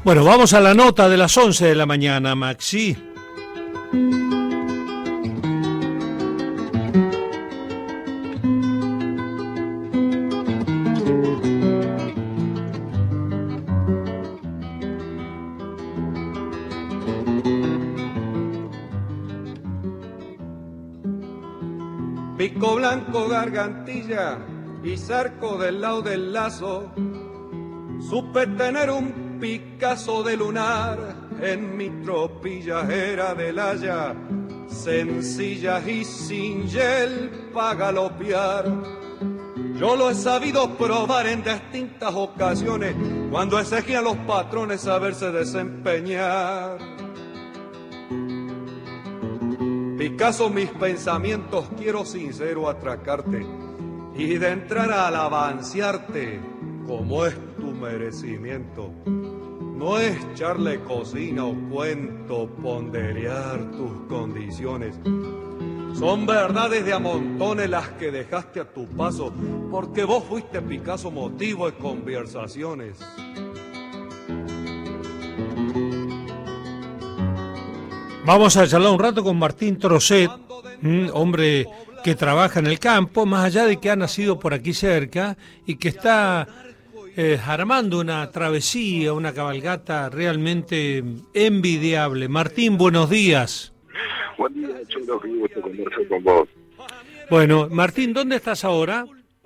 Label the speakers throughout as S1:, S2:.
S1: Bueno, vamos a la nota de las 11 de la mañana, Maxi.
S2: Pico Blanco, Gargantilla y Zarco del lado del Lazo, supe tener un Picasso de lunar en mi tropilla, era del Haya, sencilla y sin gel pa' galopear. Yo lo he sabido probar en distintas ocasiones, cuando exigían los patrones saberse desempeñar. Picasso, mis pensamientos quiero sincero atracarte y de entrar a alabanciarte como es tu merecimiento. No es echarle cocina o cuento, ponderear tus condiciones. Son verdades de a montones las que dejaste a tu paso, porque vos fuiste, Picasso, motivo de conversaciones.
S1: Vamos a charlar un rato con Martín Trosset, hombre que trabaja en el campo, más allá de que ha nacido por aquí cerca y que está armando una travesía, una cabalgata realmente envidiable. Martín, buenos días.
S3: Buen día, Chulo, que gusto conversar con vos.
S1: Bueno, Martín, ¿dónde estás ahora?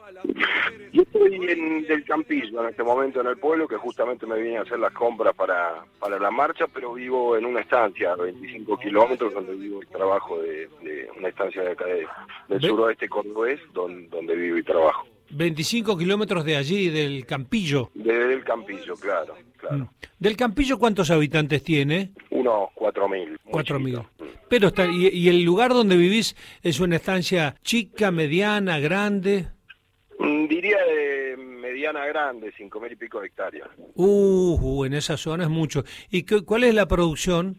S3: Yo estoy en del Campillo en este momento en el pueblo, que justamente me vine a hacer las compras para la marcha, pero vivo en una estancia a 25 kilómetros donde vivo y trabajo de una estancia de acá del suroeste cordobés, donde vivo y trabajo.
S1: 25 kilómetros de allí, del Campillo.
S3: Del Campillo, claro.
S1: ¿Del Campillo cuántos habitantes tiene?
S3: Unos 4.000.
S1: 4.000. Pero está, ¿y el lugar donde vivís es una estancia chica, mediana, grande?
S3: Diría de mediana grande, 5.000 y pico de hectáreas.
S1: En esa zona es mucho. ¿Y cuál es la producción?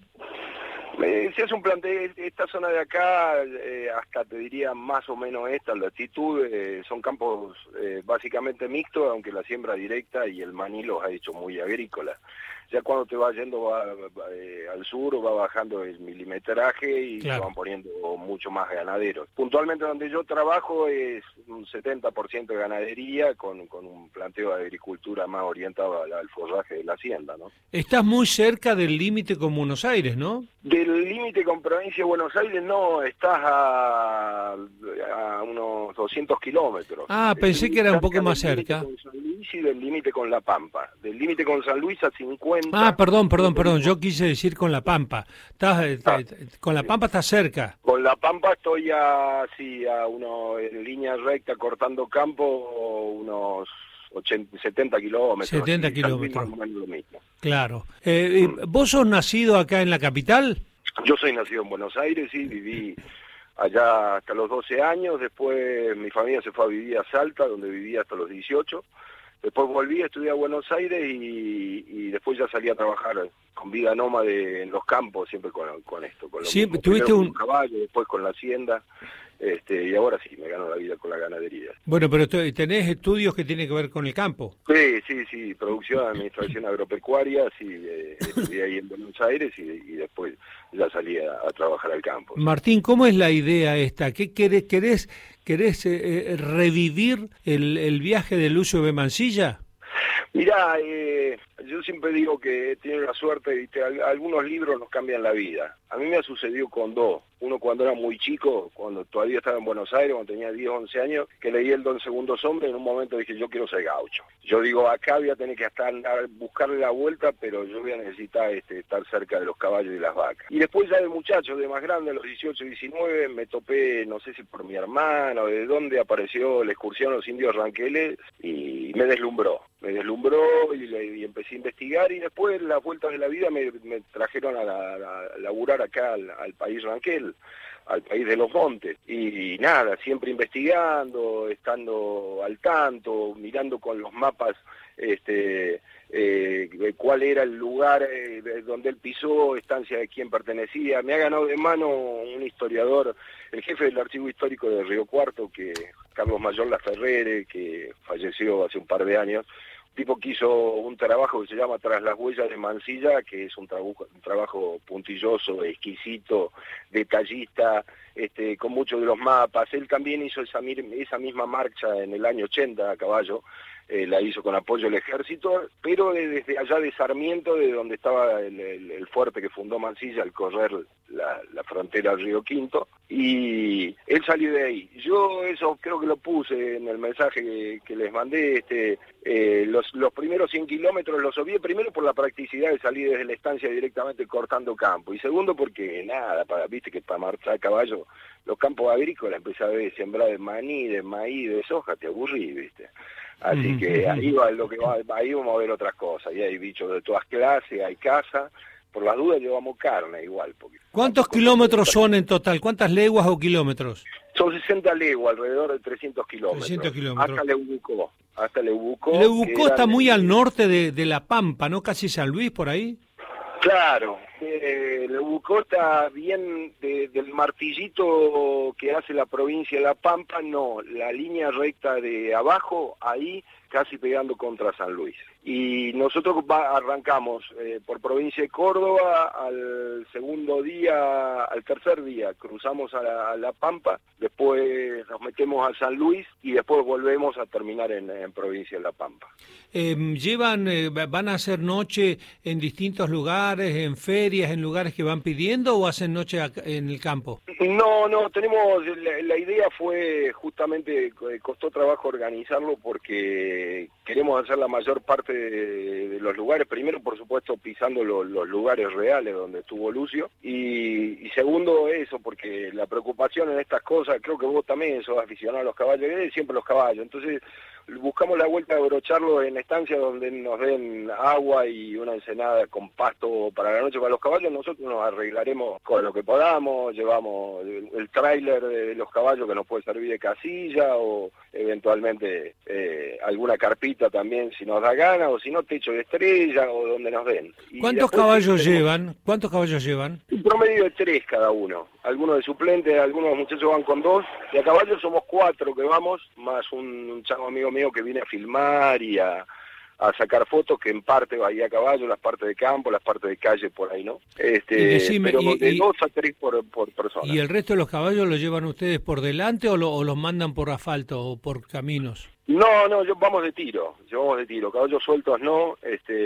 S3: Si hace un planteo, esta zona de acá, hasta te diría más o menos esta latitud, son campos básicamente mixtos, aunque la siembra directa y el maní los ha hecho muy agrícolas. Ya cuando te vas yendo al sur va bajando el milimetraje y se van poniendo mucho más ganaderos. Puntualmente donde yo trabajo es un 70% de ganadería con un planteo de agricultura más orientado al forraje de la hacienda, ¿no?
S1: Estás muy cerca del límite con Buenos Aires, ¿no?
S3: Del límite con provincia de Buenos Aires no, estás a unos 200 kilómetros.
S1: Pensé que era un poco más cerca.
S3: Con San Luis y del límite con La Pampa. Del límite con San Luis a 50.
S1: Perdón, yo quise decir con La Pampa. Con La Pampa estás cerca.
S3: Con La Pampa estoy en línea recta cortando campo unos 70 kilómetros.
S1: 70 kilómetros.
S3: Más o menos lo mismo.
S1: Claro. ¿Vos sos nacido acá en la capital?
S3: Yo soy nacido en Buenos Aires, sí, viví allá hasta los 12 años, después mi familia se fue a vivir a Salta, donde vivía hasta los 18, después volví a estudiar a Buenos Aires y después ya salí a trabajar con vida nómade en los campos, siempre con esto.
S1: Siempre tuviste un
S3: caballo, después con la hacienda, y ahora sí, me gano la vida con la ganadería.
S1: Bueno, pero tenés estudios que tienen que ver con el campo.
S3: Sí, producción, administración agropecuaria, sí, estudié ahí en Buenos Aires y después ya salí a trabajar al campo.
S1: Martín, ¿cómo es la idea esta? ¿Qué querés revivir el viaje de Lucio B. Mansilla?
S3: Mirá, yo siempre digo que tiene la suerte, ¿viste? Algunos libros nos cambian la vida. A mí me ha sucedido con dos. Uno cuando era muy chico, cuando todavía estaba en Buenos Aires, cuando tenía 10, 11 años, que leí el Don Segundos Hombres, en un momento dije, yo quiero ser gaucho. Yo digo, acá voy a tener que buscarle la vuelta, pero yo voy a necesitar estar cerca de los caballos y las vacas. Y después ya de muchacho, de más grande, a los 18, 19, me topé, no sé si por mi hermano, de dónde apareció la excursión a los indios ranqueles, y me deslumbró y empecé a investigar, y después las vueltas de la vida me trajeron a laburar acá al país ranquel, al país de los montes, y nada, siempre investigando, estando al tanto, mirando con los mapas cuál era el lugar donde él pisó, estancia de quién pertenecía. Me ha ganado de mano un historiador, el jefe del archivo histórico de Río Cuarto, que Carlos Mayor Laferrere, que falleció hace un par de años, tipo que hizo un trabajo que se llama Tras las huellas de Mansilla, que es un trabajo puntilloso, exquisito, detallista, con muchos de los mapas. Él también hizo esa misma marcha en el año 80 a caballo, la hizo con apoyo del ejército, pero desde allá de Sarmiento, de donde estaba el fuerte que fundó Mansilla al correr la frontera del Río Quinto, y él salió de ahí. Yo eso creo que lo puse en el mensaje que les mandé. Los primeros 100 kilómetros los obvié, primero por la practicidad de salir desde la estancia directamente cortando campo, y segundo porque viste que para marchar a caballo los campos agrícolas empecé a ver sembrar de maní, de maíz, de soja, te aburrí, viste. Así que ahí ahí vamos a ver otras cosas, y hay bichos de todas clases, hay caza, por las dudas llevamos carne igual.
S1: ¿Cuántos kilómetros son en total? ¿Cuántas leguas o kilómetros?
S3: Son 60 leguas, alrededor de 300 kilómetros.
S1: 300 kilómetros.
S3: Hasta Leubucó.
S1: Leubucó está muy al norte de La Pampa, ¿no? Casi San Luis, por ahí.
S3: Claro, Leubucó está bien del martillito que hace la provincia de La Pampa, no, la línea recta de abajo, ahí casi pegando contra San Luis. Y nosotros arrancamos por provincia de Córdoba, al tercer día cruzamos a la Pampa, después nos metemos a San Luis y después volvemos a terminar en provincia de La Pampa.
S1: ¿Van a hacer noche en distintos lugares, en ferias, en lugares que van pidiendo, o hacen noche en el campo?
S3: No, tenemos, la idea fue justamente, costó trabajo organizarlo porque queremos hacer la mayor parte de los lugares, primero por supuesto pisando los lugares reales donde estuvo Lucio, y segundo eso, porque la preocupación en estas cosas, creo que vos también sos aficionado a los caballos, siempre los caballos, entonces buscamos la vuelta de abrocharlo en estancias donde nos den agua y una ensenada con pasto para la noche para los caballos. Nosotros nos arreglaremos con lo que podamos, llevamos el tráiler de los caballos que nos puede servir de casilla, o eventualmente alguna carpita también si nos da gana, o si no techo de estrella, o donde nos den.
S1: ¿Cuántos caballos llevan? ¿Cuántos caballos llevan?
S3: Un promedio de 3 cada uno. Algunos de suplentes, algunos muchachos van con 2, y a caballo somos 4 que vamos, más un chavo amigo mío que viene a filmar y a sacar fotos, que en parte va ahí a caballo, las partes de campo, las partes de calle por ahí, ¿no? Pero de 2 a 3 por persona.
S1: ¿Y el resto de los caballos los llevan ustedes por delante o los mandan por asfalto o por caminos?
S3: No, vamos de tiro, caballos sueltos no,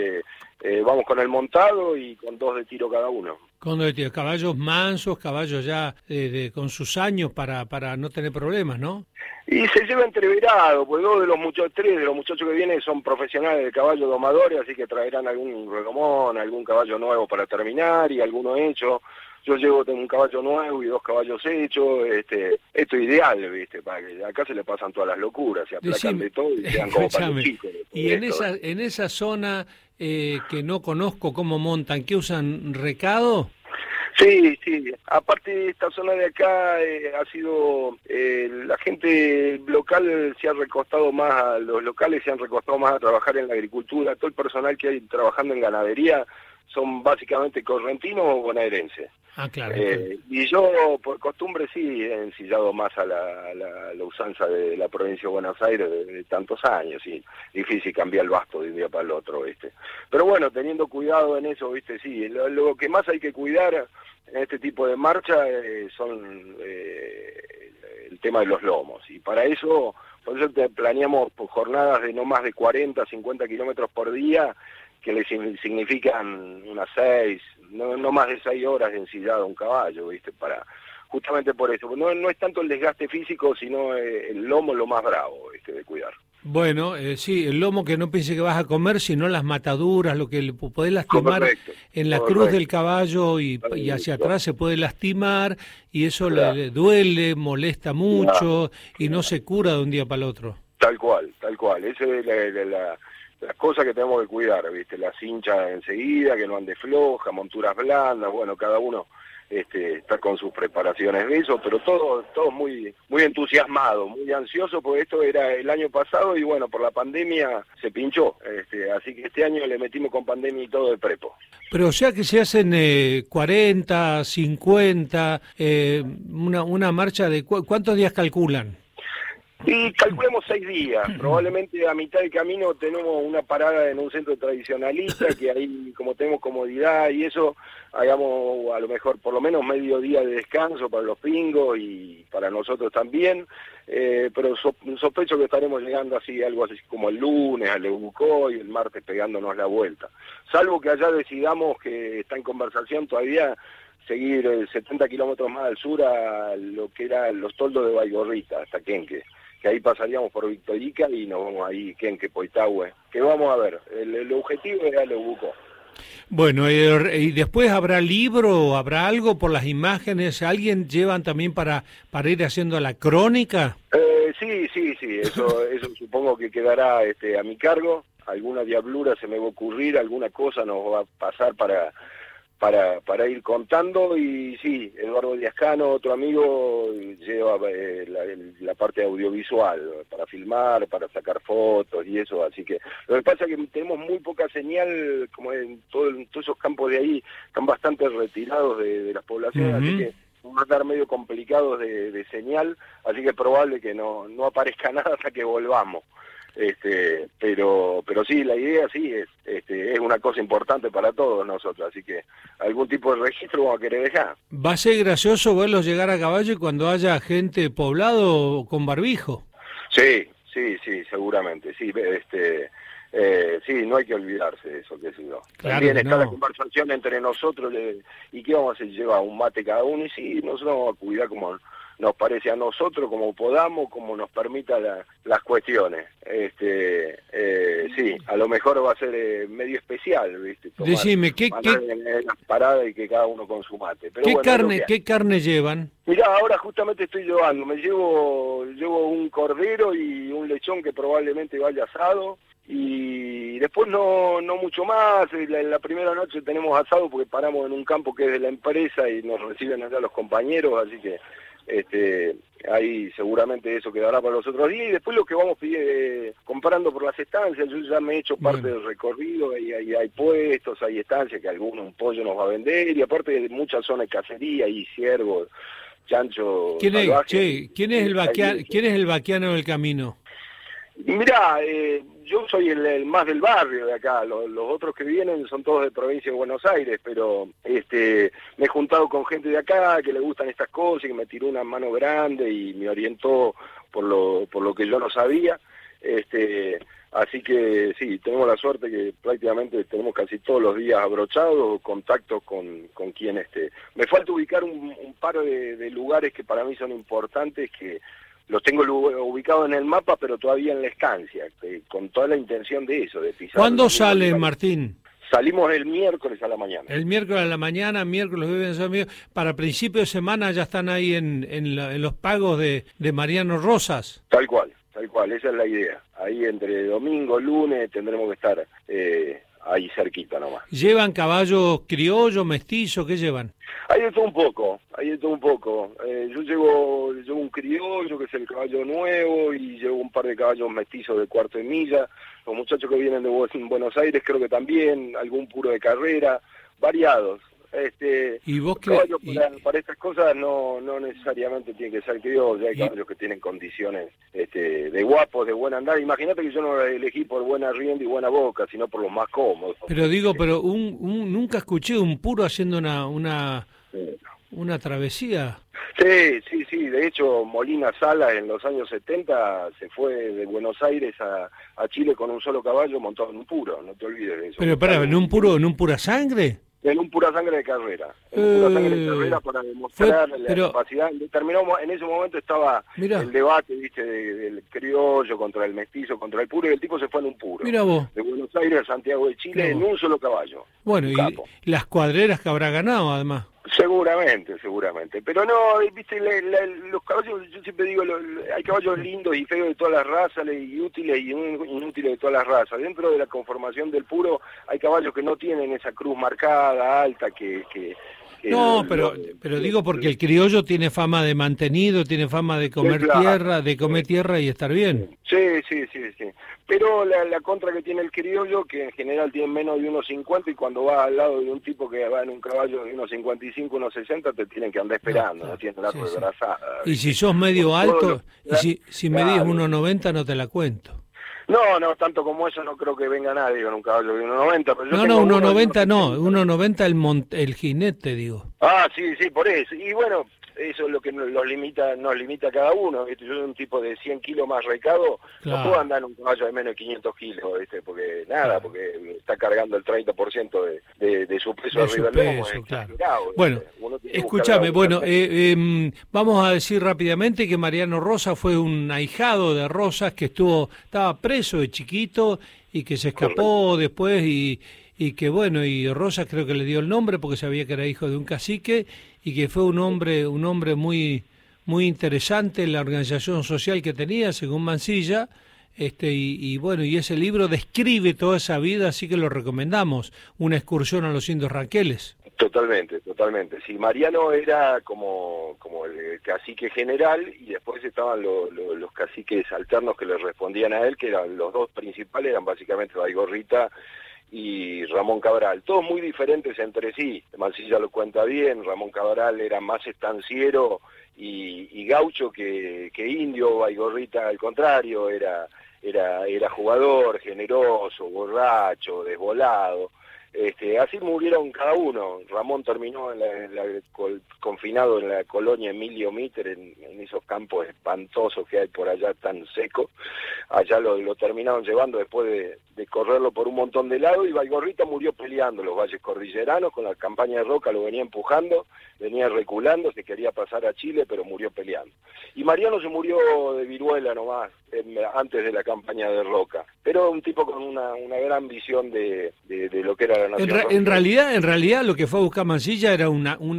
S3: vamos con el montado y con 2 de tiro cada uno.
S1: Con 2 de tiro, caballos mansos, caballos ya con sus años para no tener problemas, ¿no?
S3: Y se lleva entreverado, pues 3 de los muchachos que vienen son profesionales de caballo domadores, así que traerán algún relomón, algún caballo nuevo para terminar y alguno hecho. Yo tengo un caballo nuevo y 2 caballos hechos, esto es ideal, ¿viste? Para que acá se le pasan todas las locuras, se aplacan de todo y quedan como para los chicos.
S1: Y en esa zona que no conozco cómo montan, ¿qué usan? ¿Recado?
S3: Sí, aparte esta zona de acá ha sido, la gente local se ha recostado más, los locales se han recostado más a trabajar en la agricultura, todo el personal que hay trabajando en ganadería son básicamente correntinos o bonaerenses.
S1: Ah, claro.
S3: Y yo, por costumbre, sí he ensillado más a la usanza de la provincia de Buenos Aires de tantos años, y difícil cambiar el basto de un día para el otro, ¿viste? Pero bueno, teniendo cuidado en eso, ¿viste? Sí, lo que más hay que cuidar en este tipo de marcha son el tema de los lomos, y por eso planeamos jornadas de no más de 40, 50 kilómetros por día, que le significan unas 6, no más de 6 horas de ensillado a un caballo, ¿viste? Justamente por eso. No es tanto el desgaste físico, sino el lomo lo más bravo, ¿viste? De cuidar.
S1: Bueno, sí, el lomo, que no piense que vas a comer, sino las mataduras, lo que le podés lastimar. Correcto, en la cruz del caballo y hacia atrás se puede lastimar, y eso le duele, molesta mucho, y no se cura de un día para el otro.
S3: Tal cual. Esa es las cosas que tenemos que cuidar, ¿viste? Las hinchas enseguida, que no ande floja, monturas blandas, bueno, cada uno está con sus preparaciones de eso, pero todos muy entusiasmados, muy ansiosos, porque esto era el año pasado y bueno, por la pandemia se pinchó, así que este año le metimos con pandemia y todo de prepo.
S1: Pero o sea que se hacen 40, 50, una marcha de... ¿Cuántos días calculan?
S3: Y calculemos 6 días, probablemente a mitad del camino tenemos una parada en un centro tradicionalista, que ahí como tenemos comodidad y eso, hagamos a lo mejor por lo menos medio día de descanso para los pingos y para nosotros también, pero sospecho que estaremos llegando así, algo así como el lunes a Leucoy y el martes pegándonos la vuelta, salvo que allá decidamos, que está en conversación todavía, seguir 70 kilómetros más al sur a lo que eran los toldos de Baigorrita, hasta Quenque, que ahí pasaríamos por Victorica y nos vamos ahí, Quenque, Poitahue, que vamos a ver, el objetivo es darle buco.
S1: Bueno, y después habrá libro, habrá algo por las imágenes, ¿alguien llevan también para ir haciendo la crónica?
S3: Sí, eso supongo que quedará a mi cargo, alguna diablura se me va a ocurrir, alguna cosa nos va a pasar para ir contando, y sí, Eduardo Diascano, otro amigo, lleva la parte audiovisual, para filmar, para sacar fotos y eso, así que lo que pasa es que tenemos muy poca señal, como en todos esos campos de ahí, están bastante retirados de las poblaciones, así que van a estar medio complicados de señal, así que es probable que no aparezca nada hasta que volvamos. Pero sí, la idea sí es una cosa importante para todos nosotros, así que algún tipo de registro vamos a querer dejar.
S1: Va a ser gracioso verlos llegar a caballo cuando haya gente poblado con barbijo.
S3: Sí, seguramente, sí, sí, no hay que olvidarse de eso, qué sé yo.
S1: Claro,
S3: también está
S1: no.
S3: La conversación entre nosotros, y qué vamos a hacer, lleva un mate cada uno, y sí, nosotros vamos a cuidar como nos parece a nosotros, como podamos, como nos permita las cuestiones. Sí, a lo mejor va a ser medio especial, ¿viste?
S1: Decime, ¿qué
S3: en las paradas y que cada uno con su mate. Pero
S1: ¿qué carne llevan?
S3: Mirá, ahora justamente estoy llevando, llevo un cordero y un lechón que probablemente vaya asado, y después no mucho más. La primera noche tenemos asado porque paramos en un campo que es de la empresa y nos reciben allá los compañeros, así que ahí seguramente eso quedará para los otros días, y después lo que vamos comprando por las estancias. Yo ya me he hecho parte del recorrido, y hay puestos, hay estancias que un pollo nos va a vender, y aparte de muchas zonas de cacería y ciervos, chancho salvaje.
S1: ¿Quién es el vaquiano del camino?
S3: Mirá, yo soy el más del barrio de acá, los otros que vienen son todos de provincia de Buenos Aires, pero me he juntado con gente de acá que le gustan estas cosas, y que me tiró una mano grande y me orientó por lo que yo no sabía, así que sí, tenemos la suerte que prácticamente tenemos casi todos los días abrochados contactos con quien Me falta ubicar un par de lugares que para mí son importantes, que los tengo ubicados en el mapa, pero todavía en la estancia, con toda la intención de eso, de pisar.
S1: ¿Cuándo sale, Martín?
S3: Salimos el miércoles a la mañana.
S1: El miércoles a la mañana, para principio de semana ya están ahí en los pagos de Mariano Rosas.
S3: Tal cual, esa es la idea. Ahí entre domingo, lunes tendremos que estar ahí cerquita nomás.
S1: ¿Llevan caballos criollos, mestizos? ¿Qué llevan?
S3: Hay de todo un poco. Yo llevo un criollo, que es el caballo nuevo, y llevo un par de caballos mestizos de cuarto de milla. Los muchachos que vienen de Buenos Aires creo que también, algún puro de carrera, variados.
S1: ¿Y vos
S3: para estas cosas no necesariamente tiene que ser criollo, hay caballos que tienen condiciones de guapos, de buen andar. Imagínate que yo no los elegí por buena rienda y buena boca, sino por los más cómodos.
S1: Pero nunca escuché un puro haciendo una travesía.
S3: Sí, de hecho Molina Salas en los años 70 se fue de Buenos Aires a Chile con un solo caballo montado en un puro, no te olvides de eso.
S1: Pero espera, ¿en un pura sangre?
S3: En un pura sangre de carrera. Para demostrar la capacidad. En ese momento estaba el debate, viste, del criollo contra el mestizo, contra el puro, y el tipo se fue en un puro.
S1: Mira vos.
S3: De Buenos Aires a Santiago de Chile en un solo caballo.
S1: Bueno, y las cuadreras que habrá ganado, además.
S3: Seguramente. Pero no, viste, los caballos, yo siempre digo, hay caballos lindos y feos de todas las razas, y útiles y inútiles de todas las razas. Dentro de la conformación del puro hay caballos que no tienen esa cruz marcada, alta, que
S1: No, pero digo porque el criollo tiene fama de mantenido, tiene fama de comer tierra y estar bien.
S3: Sí. Pero la contra que tiene el criollo, que en general tiene menos de 1,50 y cuando vas al lado de un tipo que va en un caballo de 1,55, 1,60, te tienen que andar esperando, no tienen la desgrasada.
S1: Y si sos medio alto, si medís 1,90 no te la cuento.
S3: No, tanto como eso no creo que venga nadie con un caballo de 1,90. Pero
S1: no, 1,90 no, 1,90 el jinete, digo.
S3: Ah, sí, por eso. Y bueno, eso es lo que nos limita a cada uno, ¿viste? Yo soy un tipo de 100 kilos más recado, no puedo andar en un caballo de menos de 500 kilos, ¿viste? Porque está cargando el 30% de su peso arriba del lomo.
S1: Claro. Bueno, escúchame, vamos a decir rápidamente que Mariano Rosas fue un ahijado de Rosas que estaba preso de chiquito y que se escapó después y que bueno, y Rosas creo que le dio el nombre porque sabía que era hijo de un cacique y que fue un hombre muy interesante en la organización social que tenía, según Mansilla, y bueno, y ese libro describe toda esa vida, así que lo recomendamos, Una excursión a los indios ranqueles.
S3: Totalmente. Sí, Mariano era como el cacique general y después estaban los caciques alternos que le respondían a él, que eran los dos principales, eran básicamente Baigorrita y Ramón Cabral, todos muy diferentes entre sí. Mansilla lo cuenta bien, Ramón Cabral era más estanciero y gaucho que indio, Baigorrita al contrario, era jugador, generoso, borracho, desvolado. Así murieron cada uno. Ramón terminó confinado en la colonia Emilio Mitre, en esos campos espantosos que hay por allá tan secos. Allá lo terminaron llevando después de correrlo por un montón de lados, y Baigorrita murió peleando los valles cordilleranos, con la campaña de Roca lo venía empujando, venía reculando, se quería pasar a Chile, pero murió peleando. Y Mariano se murió de viruela nomás, antes de la campaña de Roca, pero un tipo con una gran visión de lo que era la nación.
S1: En realidad lo que fue a buscar Mansilla era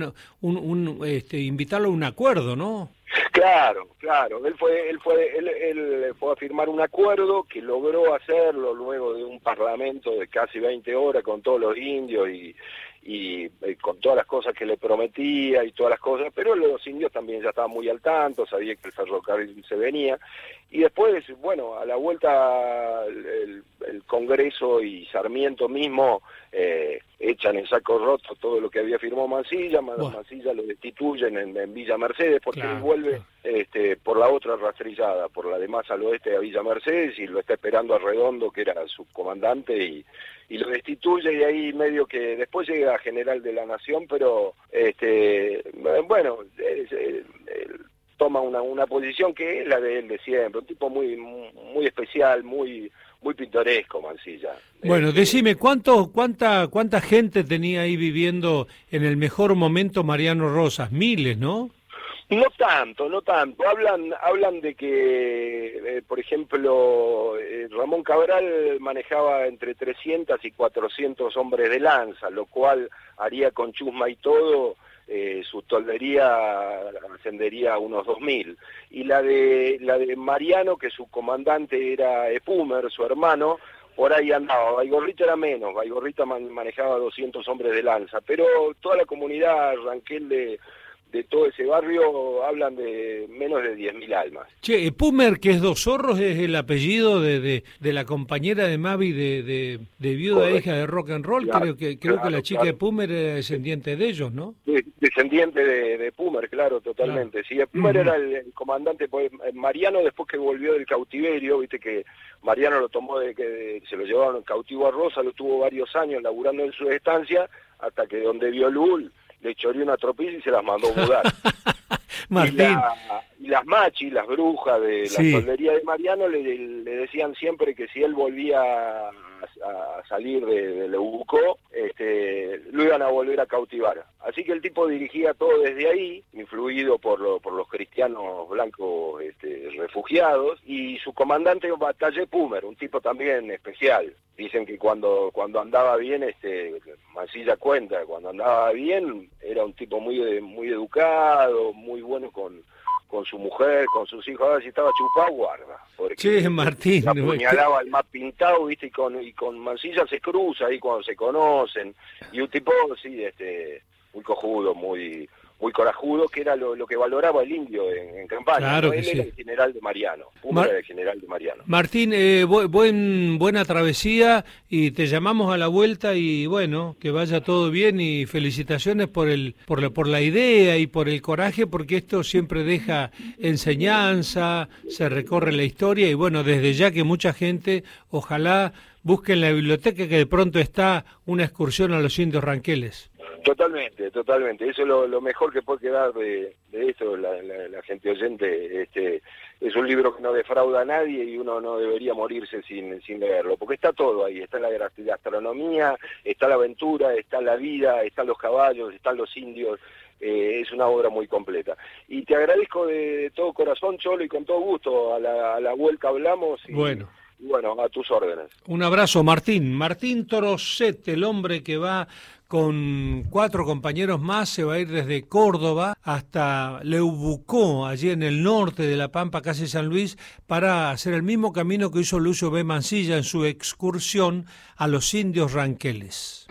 S1: invitarlo a un acuerdo, ¿no?
S3: Claro, él fue a firmar un acuerdo que logró hacerlo luego de un parlamento de casi 20 horas con todos los indios y con todas las cosas que le prometía y todas las cosas, pero los indios también ya estaban muy al tanto, sabían que el ferrocarril se venía, y después, bueno, a la vuelta el Congreso y Sarmiento mismo echan en saco roto todo lo que había firmado Mansilla. Mansilla lo destituyen en Villa Mercedes porque él vuelve por la otra rastrillada, por la de más al oeste a Villa Mercedes, y lo está esperando a Redondo, que era su comandante, y lo destituye, y ahí medio que después llega a general de la Nación, pero bueno, toma una posición que es la de él de siempre, un tipo muy especial, muy pintoresco, Mansilla.
S1: Bueno, decime, ¿cuánta gente tenía ahí viviendo en el mejor momento Mariano Rosas? Miles, ¿no?
S3: No tanto. Hablan de que, por ejemplo, Ramón Cabral manejaba entre 300 y 400 hombres de lanza, lo cual haría con chusma y todo, su toldería ascendería a unos 2.000. Y la de Mariano, que su comandante era Epumer, su hermano, por ahí andaba. Baigorrita era menos, Baigorrita manejaba 200 hombres de lanza, pero toda la comunidad ranquel de todo ese barrio hablan de menos de 10.000 almas.
S1: Che, Pumer, que es Dos Zorros, es el apellido de la compañera de Mavi de Viuda e Hija de Rock and Roll. Claro, creo que la chica de Pumer era descendiente de ellos, ¿no?
S3: Descendiente de Pumer, claro, totalmente. Claro. Sí, Pumer era el comandante, pues Mariano, después que volvió del cautiverio, viste que Mariano lo tomó se lo llevaron cautivo a Rosa, lo tuvo varios años laburando en su estancia, hasta que donde vio Lul le choreó una tropilla y se las mandó mudar.
S1: Martín.
S3: Y las machis, las brujas de la toldería de Mariano le decían siempre que si él volvía a salir de Leucó, lo iban a volver a cautivar. Así que el tipo dirigía todo desde ahí, influido por los cristianos blancos refugiados, y su comandante Batalle Pumer, un tipo también especial. Dicen que cuando andaba bien, Mansilla cuenta, cuando andaba bien era un tipo muy educado, muy bueno con su mujer, con sus hijos. Ahora si estaba chupado, guarda.
S1: Che, Martín.
S3: Apuñalaba al más pintado, ¿viste? Y con Mansilla se cruza ahí cuando se conocen. Y un tipo, sí, muy cojudo, muy corajudo, que era lo que valoraba el indio en campaña.
S1: Claro,
S3: ¿no?
S1: que
S3: Él
S1: sí.
S3: era el general de Mariano, era el general de Mariano.
S1: Martín, buena travesía y te llamamos a la vuelta y bueno, que vaya todo bien y felicitaciones por la idea y por el coraje, porque esto siempre deja enseñanza, se recorre la historia y bueno, desde ya que mucha gente, ojalá busque en la biblioteca que de pronto está una excursión a los indios ranqueles.
S3: Totalmente. Eso es lo mejor que puede quedar de esto, la gente oyente. Es un libro que no defrauda a nadie y uno no debería morirse sin leerlo, porque está todo ahí, está la gastronomía, está la aventura, está la vida, están los caballos, están los indios. Es una obra muy completa. Y te agradezco de todo corazón, Cholo, y con todo gusto. A la vuelta hablamos. Y bueno, a tus órdenes.
S1: Un abrazo, Martín. Martín Trosset, el hombre que va con 4 compañeros más, se va a ir desde Córdoba hasta Leubucó, allí en el norte de La Pampa, casi San Luis, para hacer el mismo camino que hizo Lucio B. Mansilla en su excursión a los indios ranqueles.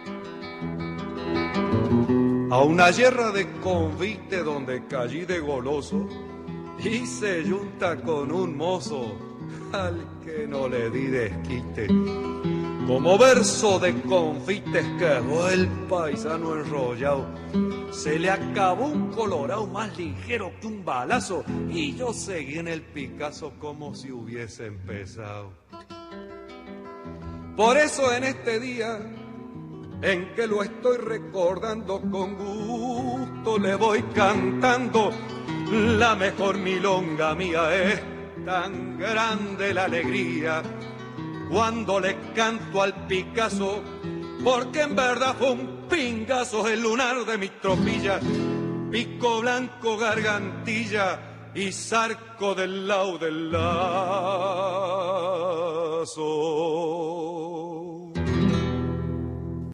S2: A una yerra de convite donde caí de goloso y se junta con un mozo al que no le di desquite. Como verso de confites quedó el paisano enrollado. Se le acabó un colorado más ligero que un balazo y yo seguí en el Picasso como si hubiese empezado. Por eso en este día en que lo estoy recordando con gusto, le voy cantando la mejor milonga mía. Es tan grande la alegría cuando le canto al Picasso, porque en verdad fue un pingazo el lunar de mi tropilla, pico blanco, gargantilla y zarco del lao del lazo.